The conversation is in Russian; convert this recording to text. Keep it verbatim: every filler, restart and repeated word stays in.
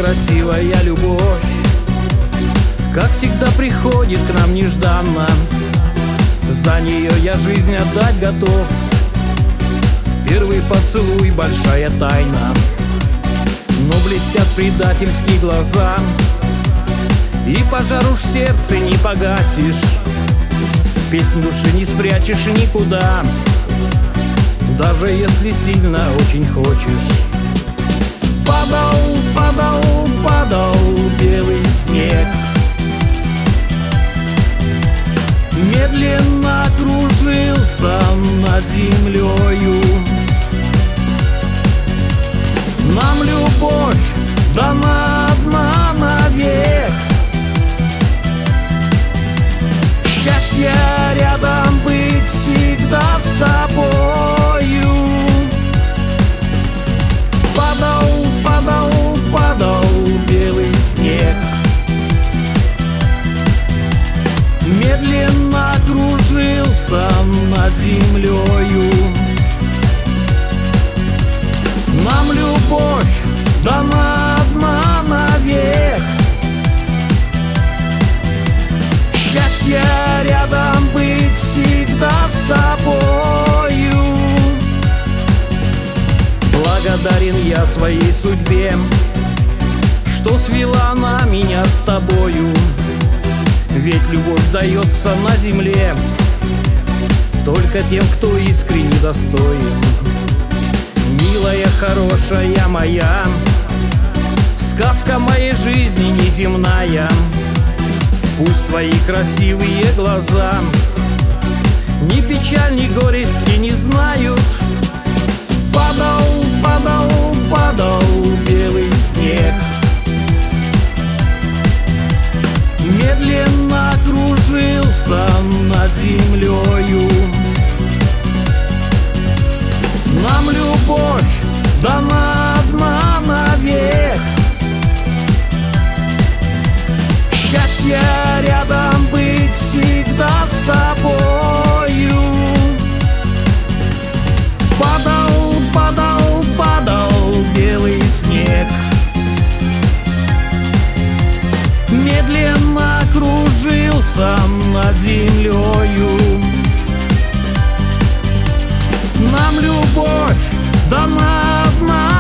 красивая любовь, как всегда приходит к нам нежданно. За нее я жизнь отдать готов. Первый поцелуй — большая тайна, но блестят предательские глаза, и пожар уж в сердце не погасишь, песнь души не спрячешь никуда, даже если сильно очень хочешь. Падал, падал, падал белый снег, медленно кружился над землею. Нам любовь дана одна навек, счастье рядом быть всегда с тобою. Падал, падал, падал белый снег, медленно кружился над землею. Нам любовь дана одна навек, счастье рядом быть всегда с тобою. Благодарен я своей судьбе, что свела она меня с тобою, ведь любовь дается на земле только тем, кто искренне достоин. Милая, хорошая моя, сказка моей жизни неземная, пусть твои красивые глаза ни печаль, ни горести не знают. Падал, падал, падал белый снег, медленно кружился над землею. Нам любовь дана одна навек, счастье рядом быть всегда с тобою. Падал, падал, падал белый снег, медленно кружился над землею. Нам любовь дана одна